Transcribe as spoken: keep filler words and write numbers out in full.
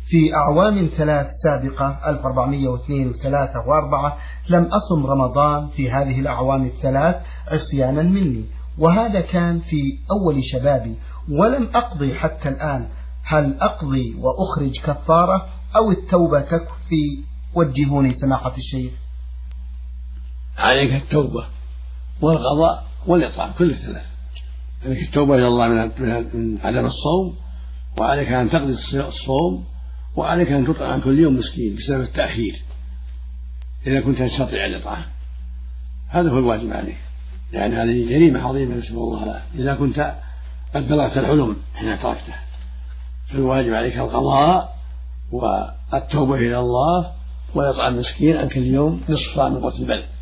في أعوام ثلاث سابقة ألف وأربعمائة واثنين وثلاثة وأربعة لم أصم رمضان في هذه الأعوام الثلاث عصيانا مني، وهذا كان في أول شبابي، ولم أقضي حتى الآن. هل أقضي وأخرج كفارة أو التوبة تكفي؟ وجهوني سماحة الشيخ. عليك التوبة والقضاء والإطعام كل الثلاث. عليك التوبة إلى الله من عدم الصوم، وعليك أن تقضي الصوم، وعليك أن تطعم عن كل يوم مسكين بسبب التأخير إذا كنت تستطيع الإطعام. هذا هو الواجب عليك، يعني هذه جريمة عظيمة نسأل الله العافية. إذا كنت قد بلغت الحلم حين تركته فالواجب عليك القضاء والتوبة إلى الله ويطعم مسكين عن كل يوم نصف صاع من قوت البلد.